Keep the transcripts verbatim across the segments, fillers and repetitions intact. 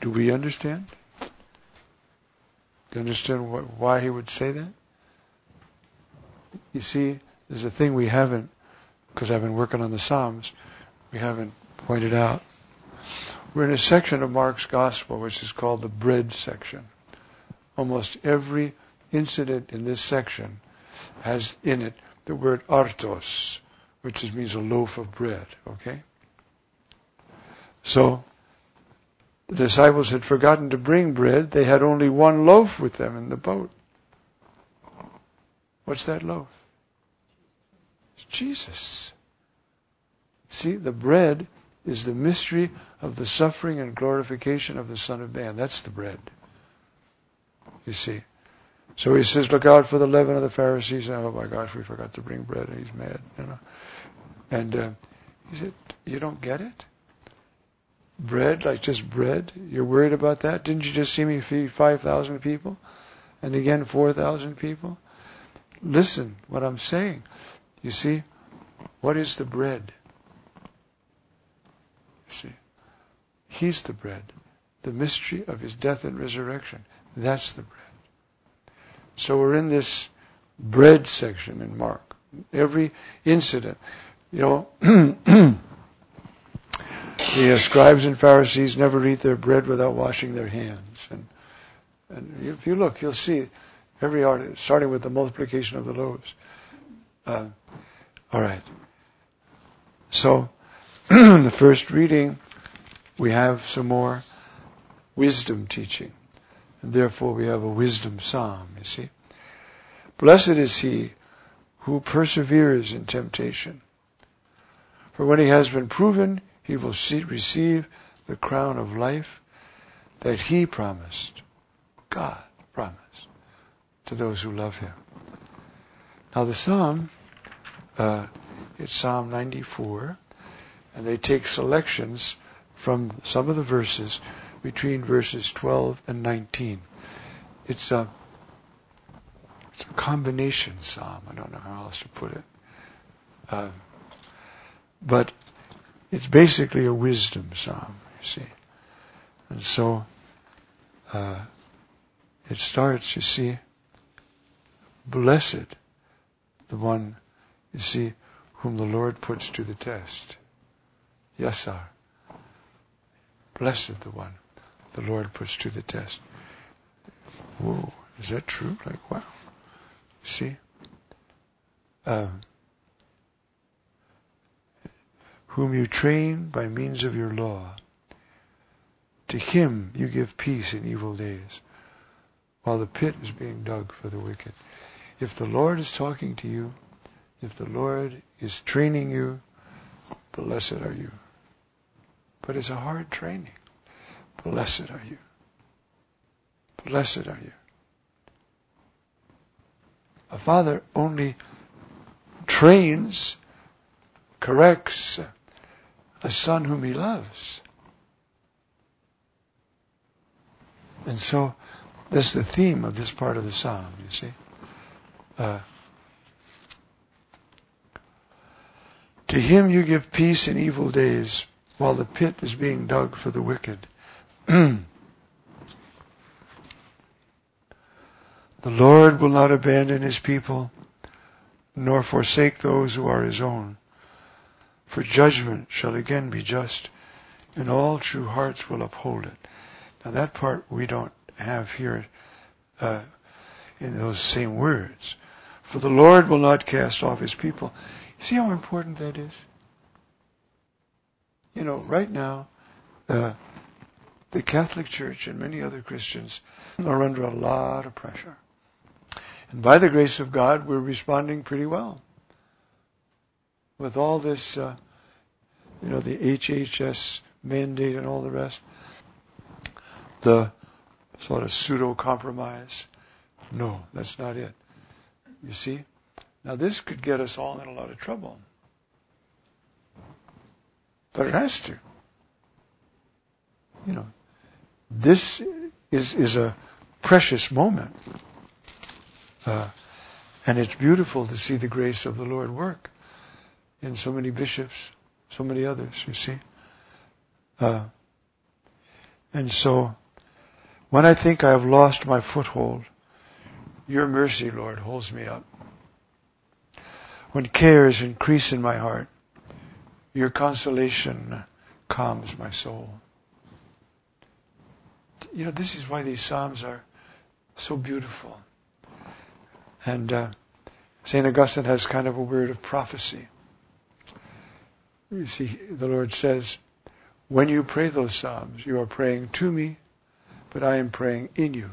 Do we understand? Do you understand what, why he would say that? You see, there's a thing we haven't, because I've been working on the Psalms, we haven't pointed out. We're in a section of Mark's Gospel which is called the bread section. Almost every incident in this section has in it the word artos, which is, means a loaf of bread, okay? So, the disciples had forgotten to bring bread. They had only one loaf with them in the boat. What's that loaf? It's Jesus. See, the bread is the mystery of the suffering and glorification of the Son of Man. That's the bread. You see. So he says, look out for the leaven of the Pharisees. Oh my gosh, we forgot to bring bread, and he's mad, you know. And uh, he said, you don't get it? Bread, like just bread? You're worried about that? Didn't you just see me feed five thousand people? And again, four thousand people? Listen, what I'm saying. You see, what is the bread? You see, he's the bread. The mystery of his death and resurrection. That's the bread. So we're in this bread section in Mark. Every incident, you know, the scribes and Pharisees never eat their bread without washing their hands. And, and if you look, you'll see every art, starting with the multiplication of the loaves. Uh, all right. So, the first reading, we have some more wisdom teaching. And therefore we have a wisdom psalm, you see. Blessed is he who perseveres in temptation. For when he has been proven, he will see, receive the crown of life that he promised, God promised, to those who love him. Now the psalm, uh, it's Psalm ninety-four, and they take selections from some of the verses between verses twelve and nineteen. It's a, it's a combination psalm. I don't know how else to put it. Uh, but it's basically a wisdom psalm, you see. And so uh, it starts, you see, blessed, the one, you see, whom the Lord puts to the test. Yasar. Blessed the one the Lord puts to the test. Whoa, is that true? Like, wow. See? Um, whom you train by means of your law. To him you give peace in evil days, while the pit is being dug for the wicked. If the Lord is talking to you, if the Lord is training you, blessed are you. But it's a hard training. Blessed are you. Blessed are you. A father only trains, corrects a son whom he loves. And so that's the theme of this part of the psalm, you see. Uh, to him you give peace in evil days, while the pit is being dug for the wicked. The Lord will not abandon his people, nor forsake those who are his own. For judgment shall again be just, and all true hearts will uphold it. Now that part we don't have here uh, in those same words. For the Lord will not cast off his people. You see how important that is? You know, right now, uh, the Catholic Church and many other Christians are under a lot of pressure. And by the grace of God, we're responding pretty well. With all this, uh, you know, the H H S mandate and all the rest, the sort of pseudo-compromise. No, that's not it. You see? Now this could get us all in a lot of trouble. But it has to. You know, this is, is a precious moment. Uh, and it's beautiful to see the grace of the Lord work in so many bishops, so many others, you see. Uh, And so, when I think I have lost my foothold, your mercy, Lord, holds me up. When cares increase in my heart, your consolation calms my soul. You know, this is why these Psalms are so beautiful. And uh, Saint Augustine has kind of a word of prophecy. You see, the Lord says, when you pray those Psalms, you are praying to me, but I am praying in you.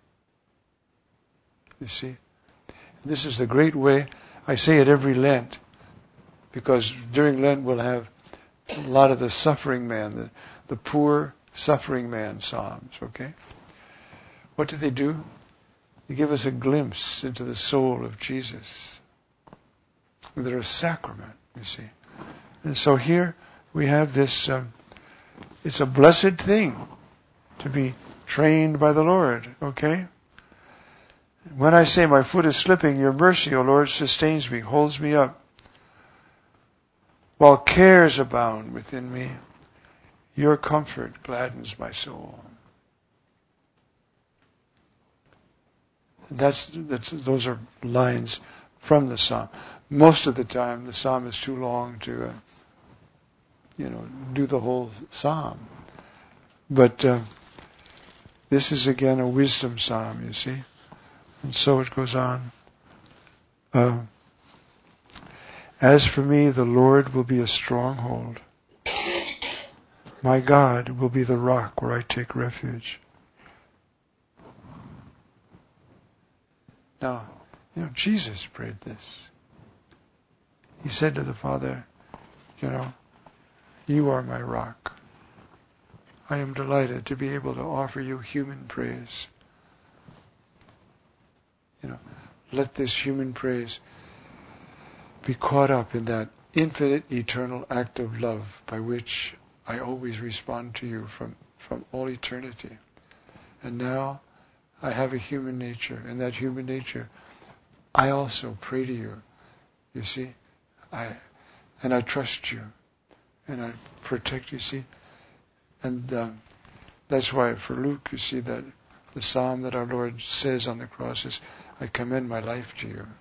You see? This is the great way. I say it every Lent, because during Lent we'll have a lot of the suffering man, the, the poor suffering man Psalms, okay? What do they do? They give us a glimpse into the soul of Jesus. They're a sacrament, you see. And so here we have this, um, it's a blessed thing to be trained by the Lord, okay? When I say my foot is slipping, your mercy, O Lord, sustains me, holds me up. While cares abound within me, your comfort gladdens my soul. That's, that's, those are lines from the Psalm. Most of the time, the Psalm is too long to, uh, you know, do the whole Psalm. But uh, this is again a wisdom Psalm, you see. And so it goes on. Uh, As for me, the Lord will be a stronghold. My God will be the rock where I take refuge. Now, you know, Jesus prayed this. He said to the Father, you know, you are my rock. I am delighted to be able to offer you human praise. You know, let this human praise be caught up in that infinite, eternal act of love by which I always respond to you from, from all eternity. And now I have a human nature, and that human nature, I also pray to you. You see, I and I trust you, and I protect you. See, and um, that's why for Luke, you see that the psalm that our Lord says on the cross is, "I commend my life to you."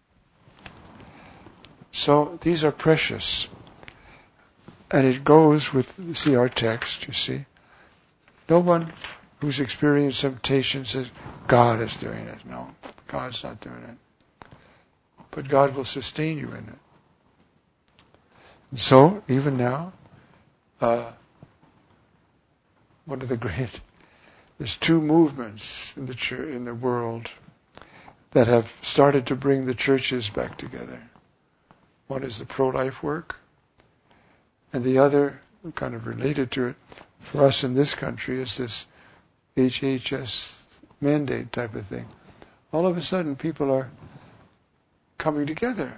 So these are precious, and it goes with, see, our text. You see, no one who's experienced temptation says, God is doing it. No, God's not doing it. But God will sustain you in it. And so, even now, uh, one of the great, there's two movements in the church, in the world that have started to bring the churches back together. One is the pro-life work, and the other, kind of related to it, for us in this country, is this H H S mandate type of thing. All of a sudden, people are coming together.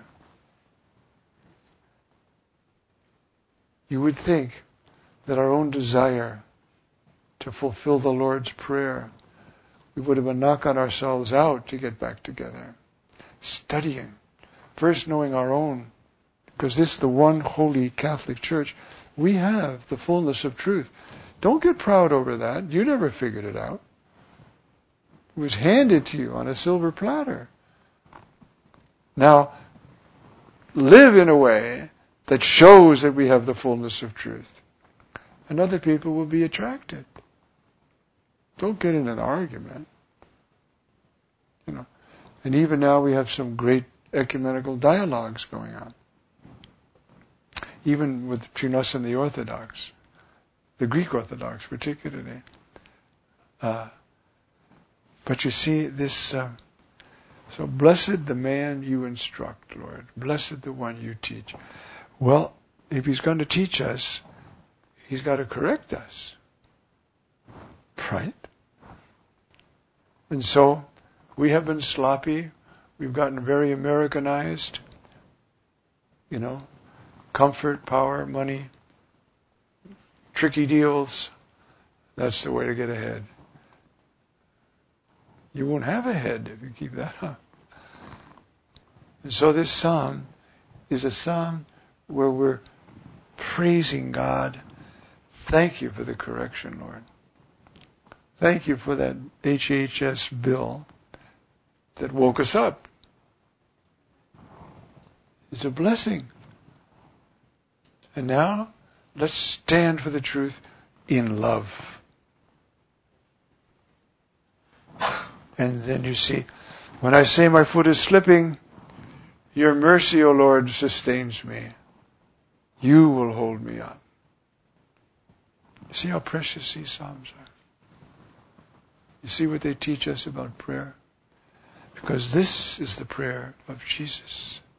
You would think that our own desire to fulfill the Lord's Prayer, we would have been knocking ourselves out to get back together. Studying. First knowing our own, because this is the one holy Catholic Church. We have the fullness of truth. Don't get proud over that. You never figured it out. It was handed to you on a silver platter. Now, live in a way that shows that we have the fullness of truth. And other people will be attracted. Don't get in an argument. You know. And even now we have some great ecumenical dialogues going on. Even with between us and the Orthodox. The Greek Orthodox particularly. Uh, but you see this, uh, so blessed the man you instruct, Lord. Blessed the one you teach. Well, if he's going to teach us, he's got to correct us. Right? And so, we have been sloppy. We've gotten very Americanized. You know, comfort, power, money, tricky deals. That's the way to get ahead. You won't have a head if you keep that up. And so this psalm is a psalm where we're praising God. Thank you for the correction, Lord. Thank you for that H H S bill that woke us up. It's a blessing. And now, let's stand for the truth in love. And then you see, when I say my foot is slipping, your mercy, O Lord, sustains me. You will hold me up. See how precious these Psalms are? You see what they teach us about prayer? Because this is the prayer of Jesus.